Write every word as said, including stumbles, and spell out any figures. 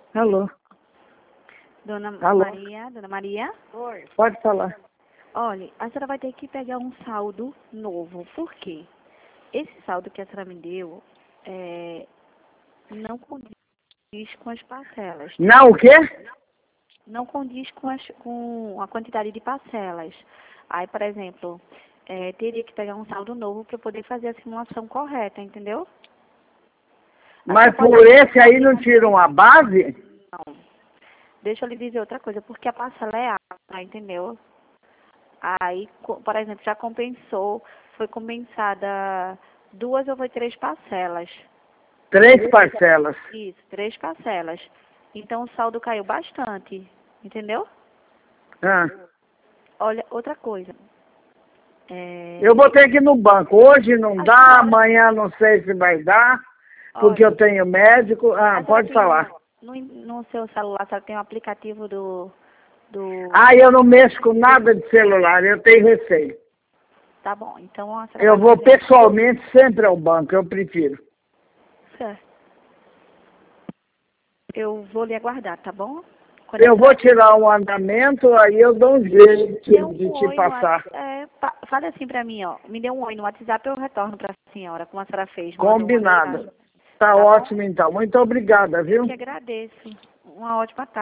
Alô? Dona Alô? Maria, Dona Maria? Oi. Pode falar. Olha, a senhora vai ter que pegar um saldo novo. Por quê? Esse saldo que a senhora me deu é, não condiz com as parcelas. Não, o quê? Não condiz com, as, com a quantidade de parcelas. Aí, por exemplo, é, teria que pegar um saldo novo para poder fazer a simulação correta, entendeu? A Mas senhora pode por esse fazer aí não uma- tiram a base? Não. Deixa eu lhe dizer outra coisa, porque a parcela é alta, entendeu? Aí, co- por exemplo, já compensou, foi compensada duas ou foi três parcelas. Três parcelas. Isso, três parcelas. Então o saldo caiu bastante, entendeu? Ah, Olha, outra coisa. É, eu vou ter que ir no banco. Hoje não a dá, senhora- amanhã não sei se vai dar, porque olha, eu tenho médico. Ah, a senhora pode tem falar. no, no seu celular, a senhora tem um aplicativo do, do... Ah, eu não mexo com nada de celular, eu tenho receio. Tá bom, então a senhora Eu vai vou fazer... pessoalmente sempre ao banco, eu prefiro. Certo. Eu vou lhe aguardar, tá bom? Quando a Eu vou tirar um andamento, aí eu dou um jeito Dê um de te oi no passar. WhatsApp. É, pa- fale assim pra mim, ó. Me dê um oi no WhatsApp, eu retorno pra senhora, como a senhora fez. Mandou uma Combinado. mensagem. Tá Tá bom? ótimo então. Muito obrigada, Eu viu? que agradeço. Uma ótima tarde.